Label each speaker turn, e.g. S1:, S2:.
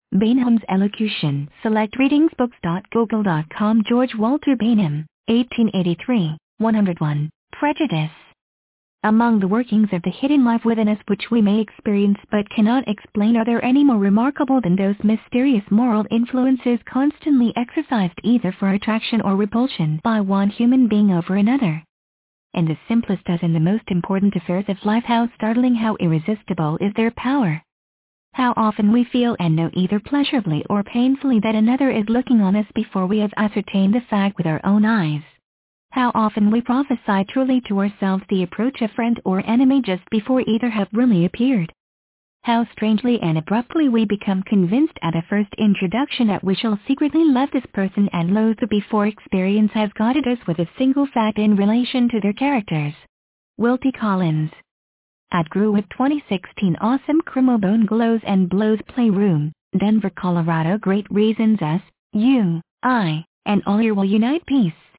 S1: Bainham's Elocution. Select readingsbooks.google.com. George Walter Bainham, 1883, 101. Prejudice. Among the workings of the hidden life within us which we may experience but cannot explain, are there any more remarkable than those mysterious moral influences constantly exercised either for attraction or repulsion by one human being over another? In the simplest as in the most important affairs of life, how startling, how irresistible is their power! How often we feel and know either pleasurably or painfully that another is looking on us before we have ascertained the fact with our own eyes. How often we prophesy truly to ourselves the approach of friend or enemy just before either have really appeared. How strangely and abruptly we become convinced at a first introduction that we shall secretly love this person and loathe before experience has guided us with a single fact in relation to their characters. Wilkie Collins. At Gruitt 2016 Awesome Criminal Bungalows and Blows Playroom, Denver, Colorado. Great reasons us, you, I, and all here will unite. Peace.